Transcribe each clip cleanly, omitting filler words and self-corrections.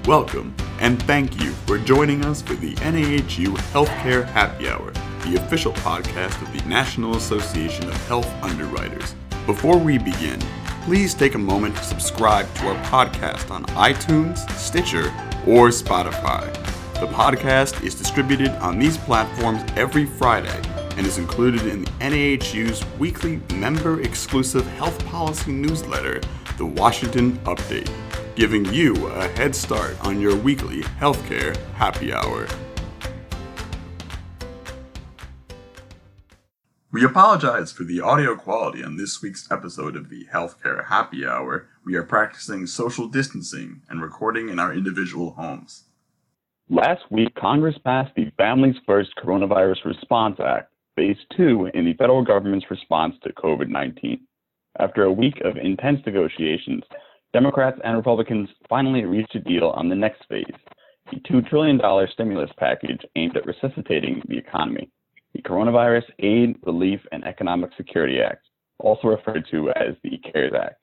Welcome, and thank you for joining us for the NAHU Healthcare Happy Hour, the official podcast of the National Association of Health Underwriters. Before we begin, please take a moment to subscribe to our podcast on iTunes, Stitcher, or Spotify. The podcast is distributed on these platforms every Friday and is included in the NAHU's weekly member-exclusive health policy newsletter, The Washington Update, giving you a head start on your weekly healthcare happy hour. We apologize for the audio quality on this week's episode of the Healthcare Happy Hour. We are practicing social distancing and recording in our individual homes. Last week, Congress passed the Families First Coronavirus Response Act, Phase 2 in the federal government's response to COVID-19. After a week of intense negotiations, Democrats and Republicans finally reached a deal on the next phase, the $2 trillion stimulus package aimed at resuscitating the economy, the Coronavirus Aid, Relief, and Economic Security Act, also referred to as the CARES Act.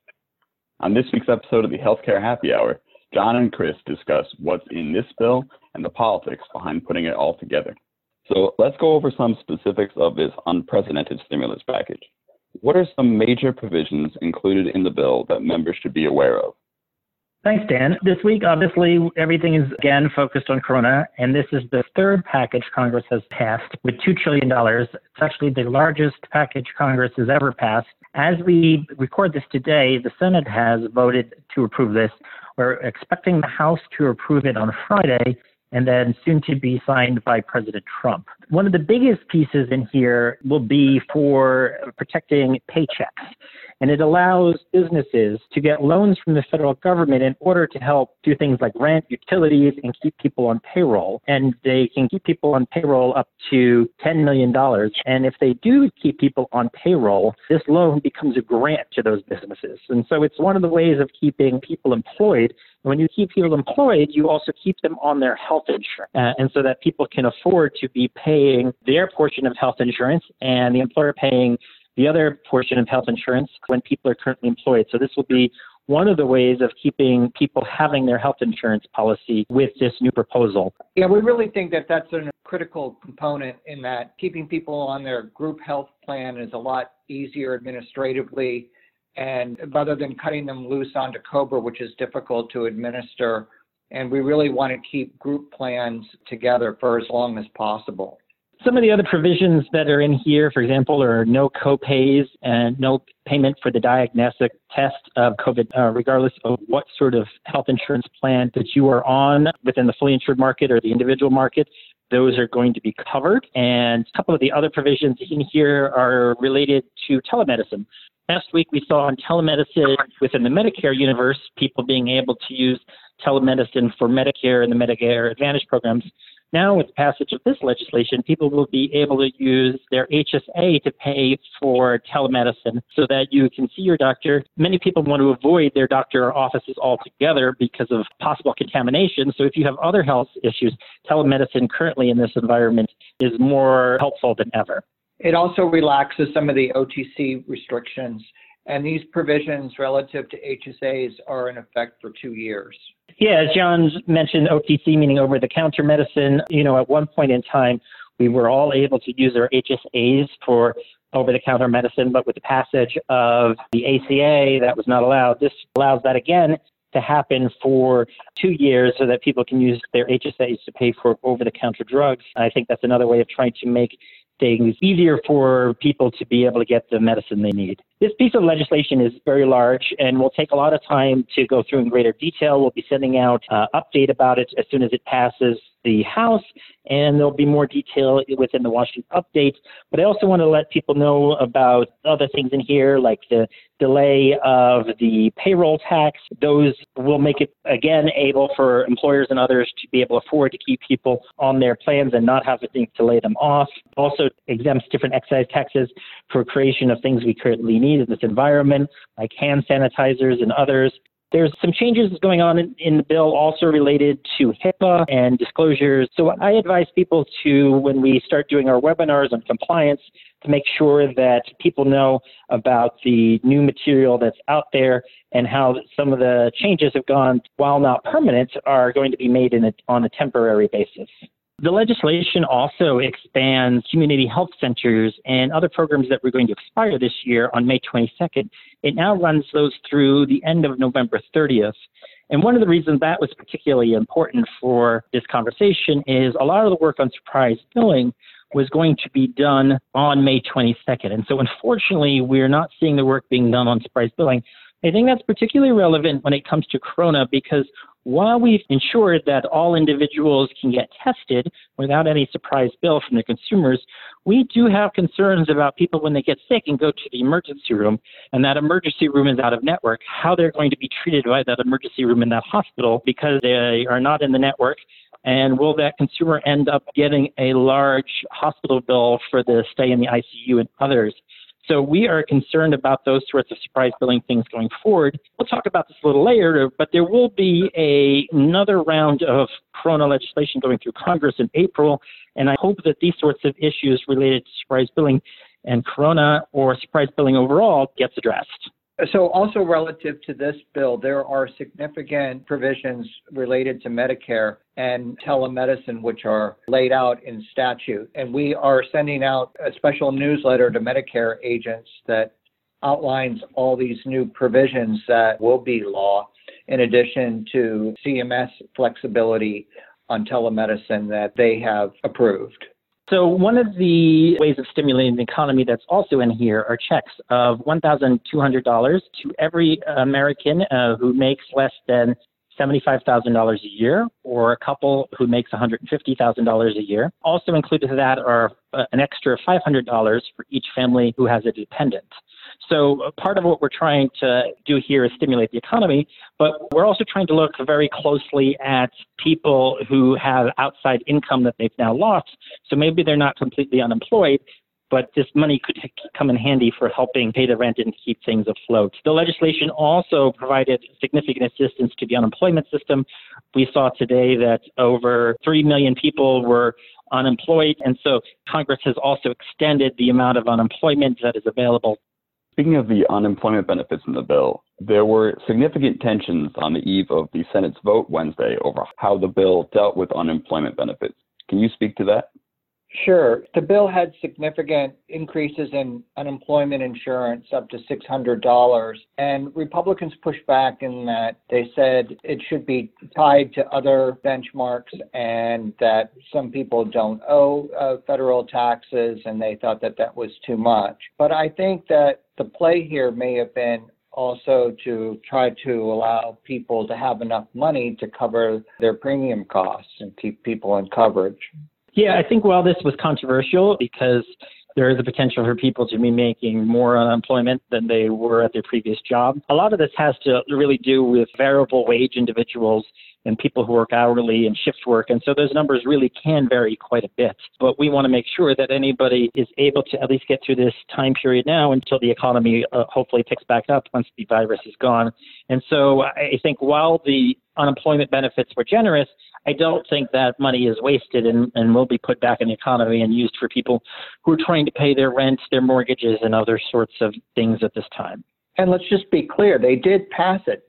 On this week's episode of the Healthcare Happy Hour, John and Chris discuss what's in this bill and the politics behind putting it all together. So let's go over some specifics of this unprecedented stimulus package. What are some major provisions included in the bill that members should be aware of? Thanks, Dan. This week, obviously, everything is again focused on Corona, and this is the third package Congress has passed with $2 trillion. It's actually the largest package Congress has ever passed. As we record this today, the Senate has voted to approve this. We're expecting the House to approve it on Friday, and then soon to be signed by President Trump. One of the biggest pieces in here will be for protecting paychecks. And it allows businesses to get loans from the federal government in order to help do things like rent, utilities, and keep people on payroll. And they can keep people on payroll up to $10 million. And if they do keep people on payroll, this loan becomes a grant to those businesses. And so it's one of the ways of keeping people employed. When you keep people employed, you also keep them on their health insurance. And so that people can afford to be paying their portion of health insurance and the employer paying the other portion of health insurance when people are currently employed. So this will be one of the ways of keeping people having their health insurance policy with this new proposal. Yeah, we really think that that's a critical component in that keeping people on their group health plan is a lot easier administratively. And rather than cutting them loose onto COBRA, which is difficult to administer, and we really want to keep group plans together for as long as possible. Some of the other provisions that are in here, for example, are no co-pays and no payment for the diagnostic test of COVID, regardless of what sort of health insurance plan that you are on within the fully insured market or the individual market. Those are going to be covered. And a couple of the other provisions in here are related to telemedicine. Last week, we saw on telemedicine within the Medicare universe, people being able to use telemedicine for Medicare and the Medicare Advantage programs. Now, with the passage of this legislation, people will be able to use their HSA to pay for telemedicine so that you can see your doctor. Many people want to avoid their doctor offices altogether because of possible contamination. So if you have other health issues, telemedicine currently in this environment is more helpful than ever. It also relaxes some of the OTC restrictions, and these provisions relative to HSAs are in effect for 2 years. Yeah, as John mentioned, OTC, meaning over-the-counter medicine, at one point in time, we were all able to use our HSAs for over-the-counter medicine, but with the passage of the ACA, that was not allowed. This allows that again to happen for 2 years so that people can use their HSAs to pay for over-the-counter drugs. I think that's another way of trying to make things easier for people to be able to get the medicine they need. This piece of legislation is very large and will take a lot of time to go through in greater detail. We'll be sending out an update about it as soon as it passes the House, and there'll be more detail within the Washington Update. But I also want to let people know about other things in here, like the delay of the payroll tax. Those will make it, again, able for employers and others to be able to afford to keep people on their plans and not have to think to lay them off. Also exempts different excise taxes for creation of things we currently need in this environment, like hand sanitizers and others. There's some changes going on in the bill also related to HIPAA and disclosures. So I advise people to, when we start doing our webinars on compliance, to make sure that people know about the new material that's out there and how some of the changes have gone, while not permanent, are going to be made on a temporary basis. The legislation also expands community health centers and other programs that were going to expire this year on May 22nd. It now runs those through the end of November 30th. And one of the reasons that was particularly important for this conversation is a lot of the work on surprise billing was going to be done on May 22nd. And so unfortunately, we're not seeing the work being done on surprise billing. I think that's particularly relevant when it comes to Corona, because while we've ensured that all individuals can get tested without any surprise bill from the consumers, we do have concerns about people when they get sick and go to the emergency room, and that emergency room is out of network, how they're going to be treated by that emergency room in that hospital because they are not in the network. And will that consumer end up getting a large hospital bill for the stay in the ICU and others? So we are concerned about those sorts of surprise billing things going forward. We'll talk about this a little later, but there will be another round of Corona legislation going through Congress in April, and I hope that these sorts of issues related to surprise billing and Corona or surprise billing overall gets addressed. So also relative to this bill, there are significant provisions related to Medicare and telemedicine, which are laid out in statute. And we are sending out a special newsletter to Medicare agents that outlines all these new provisions that will be law, in addition to CMS flexibility on telemedicine that they have approved. So one of the ways of stimulating the economy that's also in here are checks of $1,200 to every American who makes less than $75,000 a year, or a couple who makes $150,000 a year. Also included in that are an extra $500 for each family who has a dependent. So part of what we're trying to do here is stimulate the economy, but we're also trying to look very closely at people who have outside income that they've now lost. So maybe they're not completely unemployed, but this money could come in handy for helping pay the rent and keep things afloat. The legislation also provided significant assistance to the unemployment system. We saw today that over 3 million people were unemployed, and so Congress has also extended the amount of unemployment that is available. Speaking of the unemployment benefits in the bill, there were significant tensions on the eve of the Senate's vote Wednesday over how the bill dealt with unemployment benefits. Can you speak to that? Sure. The bill had significant increases in unemployment insurance up to $600, and Republicans pushed back in that they said it should be tied to other benchmarks and that some people don't owe federal taxes, and they thought that that was too much. But I think that the play here may have been also to try to allow people to have enough money to cover their premium costs and keep people in coverage. Yeah, I think while this was controversial because there is a potential for people to be making more unemployment than they were at their previous job, a lot of this has to really do with variable wage individuals and people who work hourly and shift work. And so those numbers really can vary quite a bit. But we want to make sure that anybody is able to at least get through this time period now until the economy hopefully picks back up once the virus is gone. And so I think while the unemployment benefits were generous, I don't think that money is wasted and will be put back in the economy and used for people who are trying to pay their rent, their mortgages, and other sorts of things at this time. And let's just be clear, they did pass it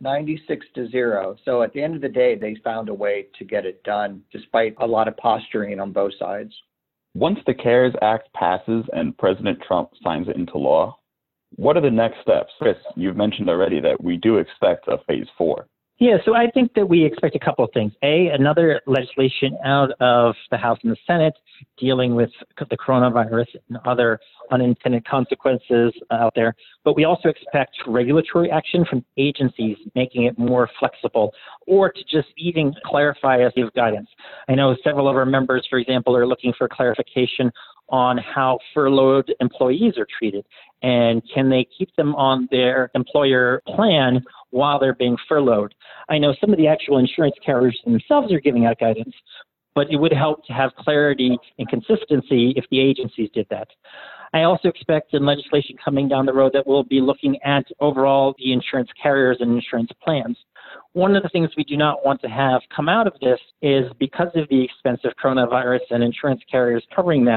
96-0. So at the end of the day, they found a way to get it done, despite a lot of posturing on both sides. Once the CARES Act passes and President Trump signs it into law, what are the next steps? Chris, you've mentioned already that we do expect a phase 4. Yeah, so I think that we expect a couple of things. Another legislation out of the House and the Senate dealing with the coronavirus and other unintended consequences out there. But we also expect regulatory action from agencies, making it more flexible, or to just even clarify as give guidance. I know several of our members, for example, are looking for clarification on how furloughed employees are treated, and can they keep them on their employer plan while they're being furloughed. I know some of the actual insurance carriers themselves are giving out guidance, but it would help to have clarity and consistency if the agencies did that. I also expect in legislation coming down the road that we'll be looking at overall the insurance carriers and insurance plans. One of the things we do not want to have come out of this is because of the expense of coronavirus and insurance carriers covering that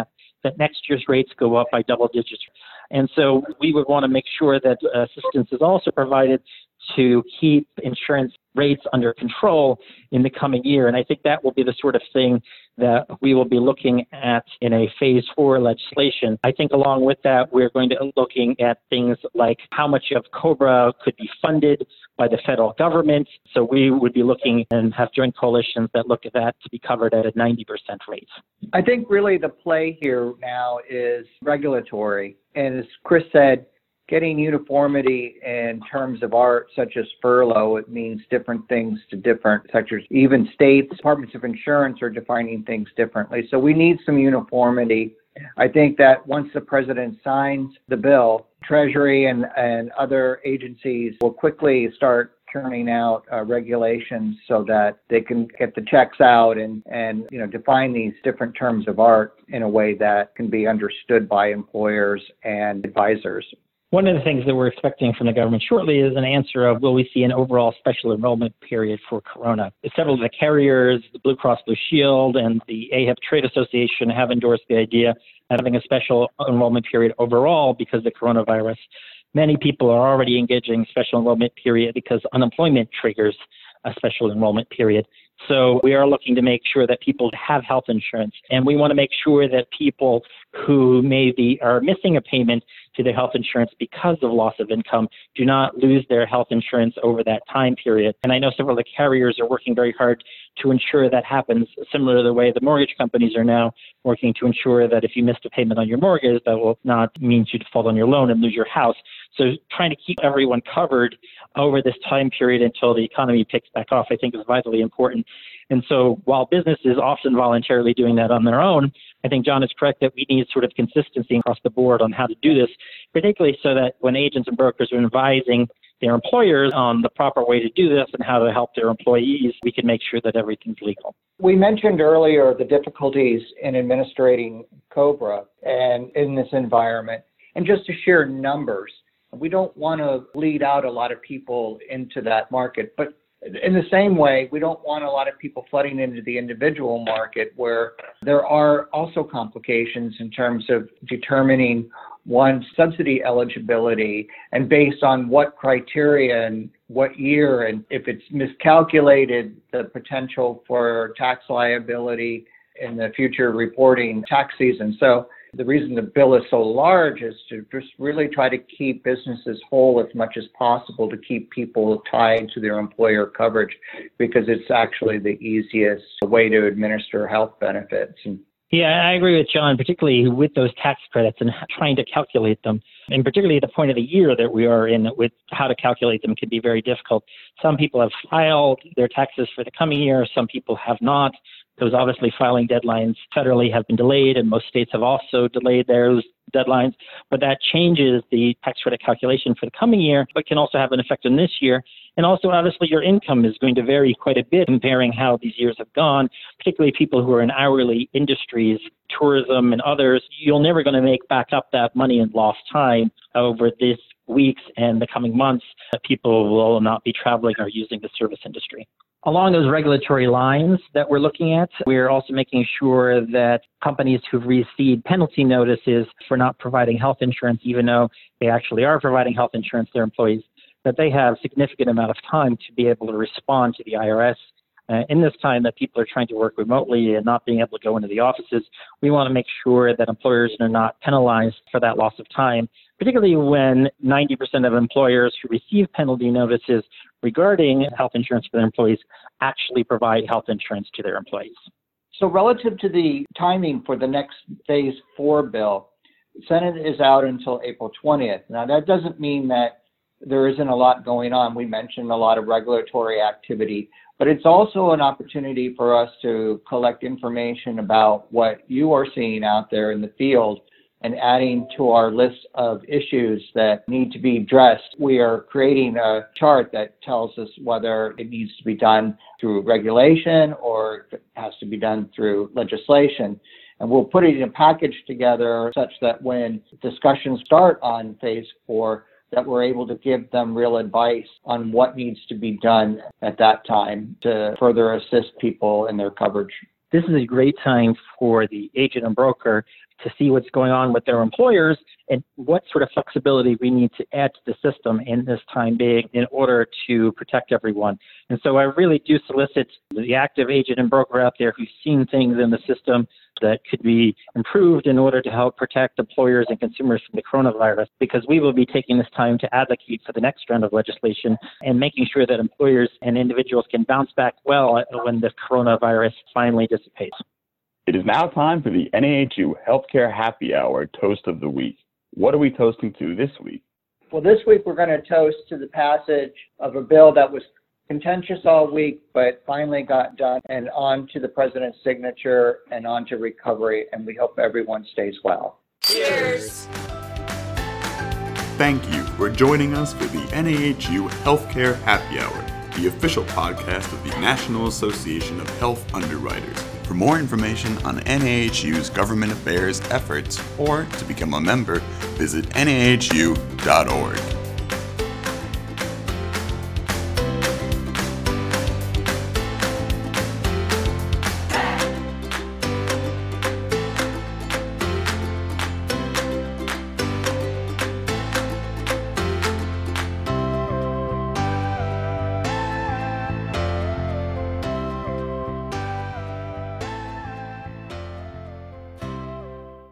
that next year's rates go up by double digits. And so we would want to make sure that assistance is also provided to keep insurance rates under control in the coming year. And I think that will be the sort of thing that we will be looking at in a phase 4 legislation. I think along with that, we're going to be looking at things like how much of COBRA could be funded by the federal government. So we would be looking and have joint coalitions that look at that to be covered at a 90% rate. I think really the play here now is regulatory. And as Chris said, getting uniformity in terms of art, such as furlough, it means different things to different sectors. Even states, departments of insurance are defining things differently. So we need some uniformity. I think that once the president signs the bill, Treasury and other agencies will quickly start churning out regulations so that they can get the checks out and define these different terms of art in a way that can be understood by employers and advisors. One of the things that we're expecting from the government shortly is an answer of will we see an overall special enrollment period for Corona. Several of the carriers, the Blue Cross Blue Shield and the AHIP Trade Association have endorsed the idea of having a special enrollment period overall because of the coronavirus. Many people are already engaging in special enrollment period because unemployment triggers a special enrollment period. So we are looking to make sure that people have health insurance, and we want to make sure that people who maybe are missing a payment to their health insurance because of loss of income do not lose their health insurance over that time period. And I know several of the carriers are working very hard to ensure that happens, similar to the way the mortgage companies are now working to ensure that if you missed a payment on your mortgage, that will not mean you default on your loan and lose your house. So trying to keep everyone covered over this time period until the economy picks back off, I think is vitally important. And so while business is often voluntarily doing that on their own, I think John is correct that we need sort of consistency across the board on how to do this, particularly so that when agents and brokers are advising their employers on the proper way to do this and how to help their employees, we can make sure that everything's legal. We mentioned earlier the difficulties in administrating COBRA and in this environment. And just to share numbers, we don't want to lead out a lot of people into that market, but in the same way, we don't want a lot of people flooding into the individual market where there are also complications in terms of determining one's subsidy eligibility and based on what criteria and what year, and if it's miscalculated, the potential for tax liability in the future reporting tax season. So the reason the bill is so large is to just really try to keep businesses whole as much as possible, to keep people tied to their employer coverage, because it's actually the easiest way to administer health benefits. Yeah, I agree with John, particularly with those tax credits and trying to calculate them. And particularly at the point of the year that we are in, with how to calculate them can be very difficult. Some people have filed their taxes for the coming year. Some people have not. Those obviously filing deadlines federally have been delayed, and most states have also delayed those deadlines. But that changes the tax credit calculation for the coming year, but can also have an effect on this year. And also, obviously, your income is going to vary quite a bit comparing how these years have gone, particularly people who are in hourly industries, tourism and others. You're never going to make back up that money in lost time over these weeks and the coming months. People will not be traveling or using the service industry. Along those regulatory lines that we're looking at, we're also making sure that companies who've received penalty notices for not providing health insurance, even though they actually are providing health insurance to their employees, that they have significant amount of time to be able to respond to the IRS. In this time that people are trying to work remotely and not being able to go into the offices, we want to make sure that employers are not penalized for that loss of time, particularly when 90% of employers who receive penalty notices regarding health insurance for their employees actually provide health insurance to their employees. So relative to the timing for the next phase 4 bill, the Senate is out until April 20th. Now, that doesn't mean that there isn't a lot going on. We mentioned a lot of regulatory activity, but it's also an opportunity for us to collect information about what you are seeing out there in the field and adding to our list of issues that need to be addressed. We are creating a chart that tells us whether it needs to be done through regulation or if it has to be done through legislation. And we'll put it in a package together such that when discussions start on phase 4, that we're able to give them real advice on what needs to be done at that time to further assist people in their coverage. This is a great time for the agent and broker to see what's going on with their employers and what sort of flexibility we need to add to the system in this time being in order to protect everyone. And so I really do solicit the active agent and broker out there who's seen things in the system that could be improved in order to help protect employers and consumers from the coronavirus, because we will be taking this time to advocate for the next round of legislation and making sure that employers and individuals can bounce back well when the coronavirus finally dissipates. It is now time for the NAHU Healthcare Happy Hour Toast of the Week. What are we toasting to this week? Well, this week we're going to toast to the passage of a bill that was contentious all week, but finally got done and on to the president's signature and on to recovery, and we hope everyone stays well. Cheers! Thank you for joining us for the NAHU Healthcare Happy Hour, the official podcast of the National Association of Health Underwriters. For more information on NAHU's government affairs efforts or to become a member, visit nahu.org.